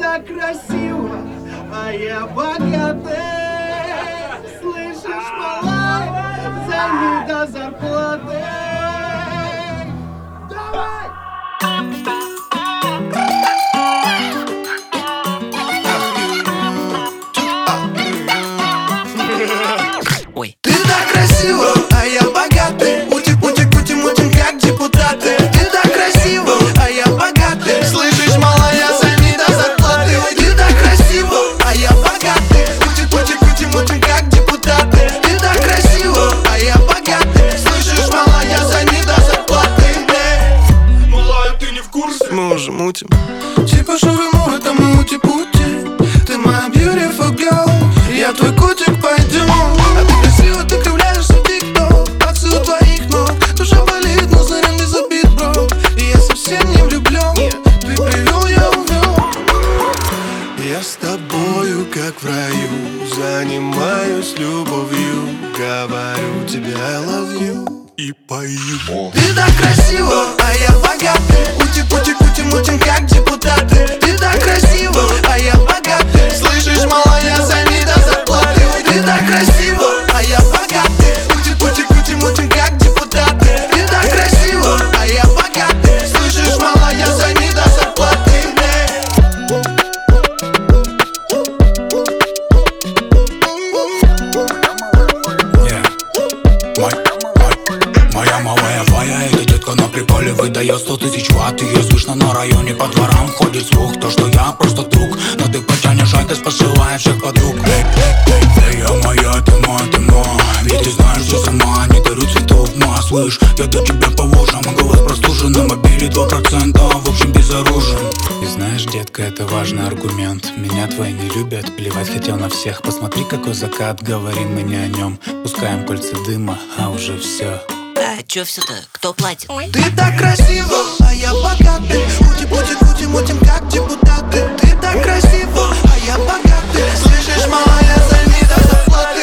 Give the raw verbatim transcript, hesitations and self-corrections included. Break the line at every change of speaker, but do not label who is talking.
так красива, а я богатый. Слышишь, малая, займи до зарплаты. Давай!
Ой.
Ты так красива, а я богатый. Мутим, мутим, мутим, мутим, как депутаты. Ты так красива, а я богатый. Слышишь, малая, займи до зарплаты. Ты так красива, а я богатый. Мутим, мутим, мутим, мутим, как депутаты. Ты так красива, а я богатый. Слышишь, малая, займи до зарплаты. Малая, ты не в курсе? Мы уже мутим. Типа шаурму, это мы мути-пути. Ты моя beautiful girl, я твой котик, пойдем. А ты красиво, ты кривляешься в тик-ток. Пацы у твоих ног, душа болит, но заряд не забит, бро. И я совсем не влюблен, ты привел, я увел. Я с тобою, как в раю, занимаюсь любовью. Говорю тебе I love you и пою. Ты так красива, а я богатый. Мутим-мутим-мутим, мутим, как депутаты. Ты так красива, а я богатый. Слышишь, малая, займи до зарплаты. Ты так красива, а я богатый. Мутим-мутим-мутим, мутим, как депутаты. Ты так красива, а я богатый. Слышишь, малая, займи до зарплаты.
Моя малая твоя, эта детка на приколе выдает сто тысяч ватт. Ее слышно на районе, по дворам ходит слух. То, что я просто друг, но ты потянешь айкос, посылая всех подруг. Эй, эй, эй, эй, я моя, ты мой, ты мой. Ведь ты знаешь, что сама не дарю цветов, ма. Слышь, я до тебя по ушам, а голос простужен. На мобиле два процента, в общем безоружен. И знаешь, детка, это важный аргумент. Меня твои не любят, плевать хотел на всех. Посмотри, какой закат, говорим мы не о нем. Пускаем кольца дыма, а уже все.
А чё все-то? Кто платит?
Ты так красива, а я богатый. Мутим, мутим, мутим, мутим, как депутаты. Ты так красива, а я богатый. Слышишь, малая, займи до зарплаты.